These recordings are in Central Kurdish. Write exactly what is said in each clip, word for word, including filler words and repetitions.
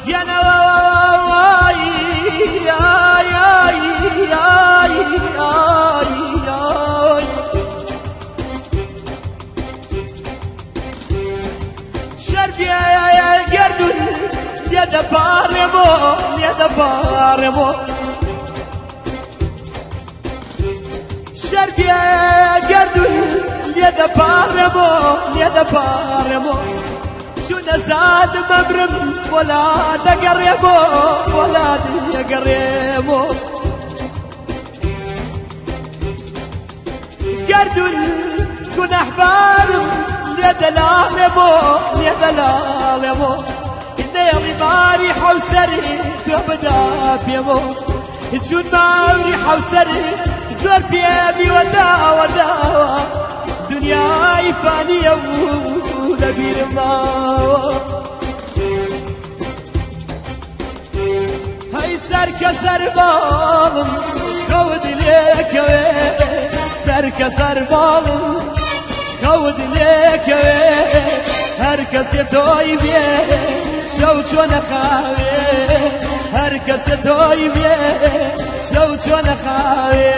نواي آي آي آي آي آي شربي يا قردون يا دبارمو يا دبارمو شربي يا قردون يا دبارمو يا دبارمو شو نزاد مبرم ولا تقربو ولا تقربو قردون كن احبارم يا دلالمو يا دلالمو إني ماري حوسري تبدا بيمو شو ماري حوسري زور بيبي ودا ودا دنياي فانية ولبير ما هاي سرك سربالم خود ليك سرك سربالم خود ليك هركس يتوي بيه شو نخاوي هركس يتوي بيه شو نخاوي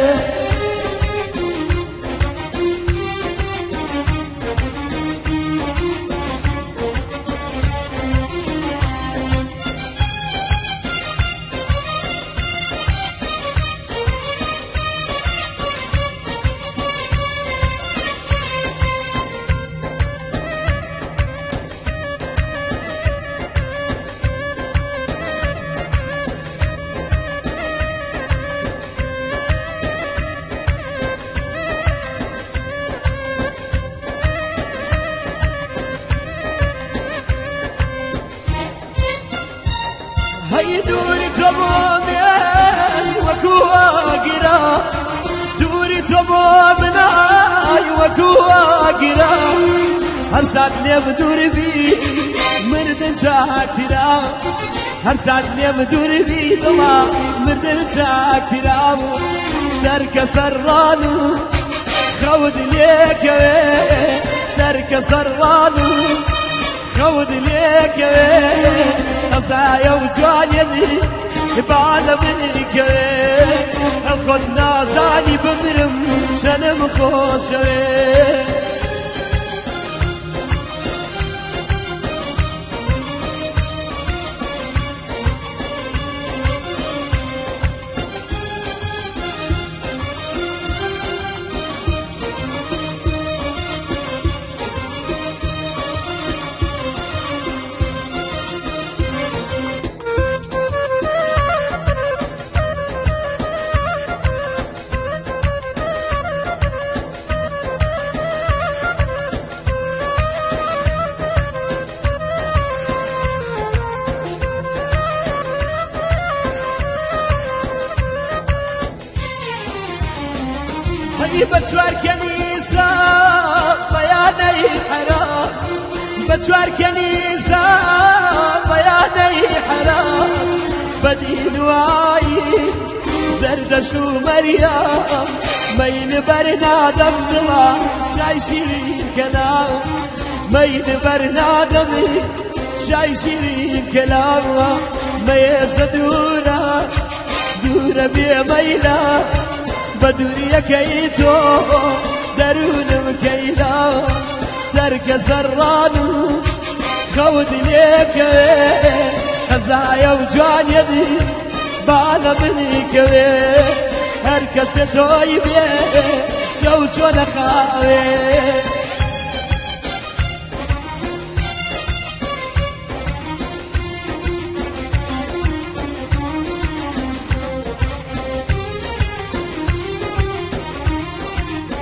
هاي دوري تمامين وكوا قرا دوري تمامين وكوا قرا هرسات لي بدور بي مردن شاكرا هرسات لي بدور بي دما مردن شاكرا سرك سرانو خود ليك سرك سرانو خود ليك خزايا وجاني بعالمك خدنا زاني بمرم شنم خوشوي بجوار كنيسة بياني حرام بجوار كنيسة بياني حرام بدين واي زردش ومريم مين برنادم دما شايشي كلام مين برنادم شايشي كلام ميز دورة دورة بميلا بدوري كيتو درون مكيلا سرك سرانو خود ليك خزايا وجان يدي بالا منك هركس توي بيه شو شو نخاوي